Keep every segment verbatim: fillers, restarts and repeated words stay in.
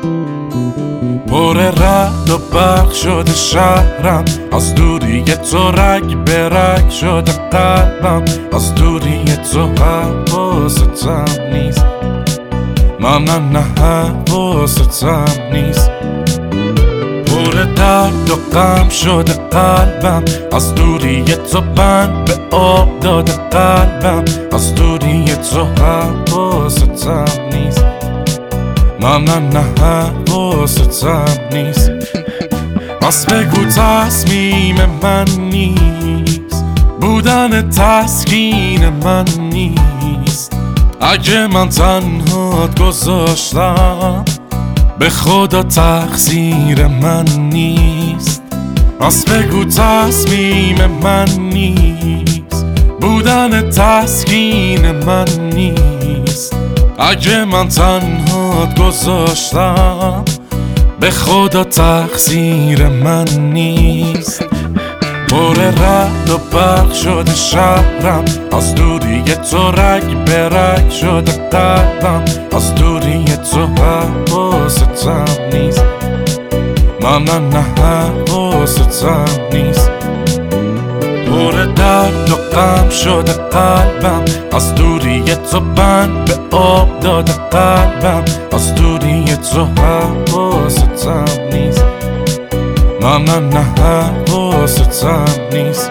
پر رعد و برق شده شهرم، از دوری تو رگ به رگ شده قلبم، از دوری تو حواستم نیست، نه نه نه حواستم نیست. پر درد و غم شده قلبم، از دوری تو بند به آب داده قلبم، از دوری تو حواستم نیست، نه نه نه حواستم نیست. پس بگو تصمیم من نیست، بودن تسکین من نیست. اگه من تنهات گذاشتم، به خدا تقصیر من نیست. پس بگو تصمیم من نیست، بودن تسکین من نیست. اگه من تنهات گذاشتم، به خدا تقصیر من نیست. پر رعد و برق شده شهرم، از دوری تو رگ به رگ شده قلبم، از دوری تو حواستم نیست، نه نه نه حواستم نیست. پر درد و غم شده قلبم، از دوری تو بند به آب داده قلبم، از دوری تو حواستم نیست، نه نه نه حواستم نیست.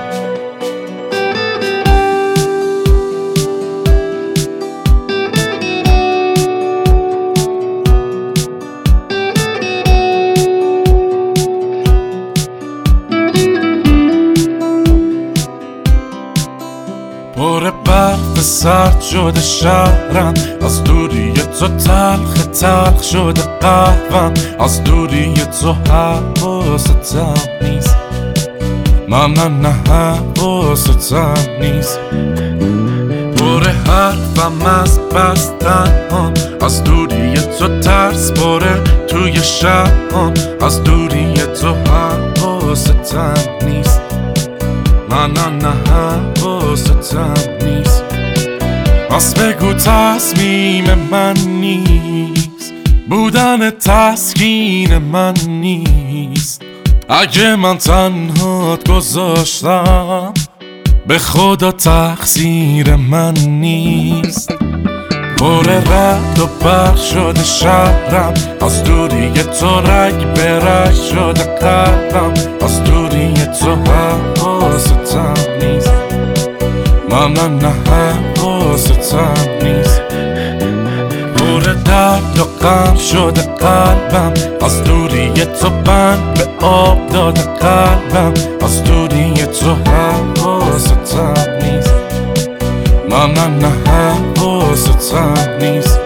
پر برف سرد شده شهرم، از دوری تو تلخ تلخ شده قهوم، از دوری تو حواستم نیست، نه نه نه حواستم نیست. پر حرفم از بستن ها، از دوری تو ترس باره توی شهرم، از دوری تو حواستم نیست، نه نه نه حواستم نیست. پس بگو تصمیم من نیست، بودن تسکین من نیست. اگه من تنهات گذاشتم، به خدا تقصیر من نیست. پر رعد و برق شده شهرم، از دوری تو رگ به رگ شده قلبم، از دوری تو حواستم نیست، نه نه نه حواستم نیست. پر درد و غم شده قلبم، از دوری تو بند به آب داده قلبم، از دوری تو حواستم نیست، نه نه نه حواستم نیست.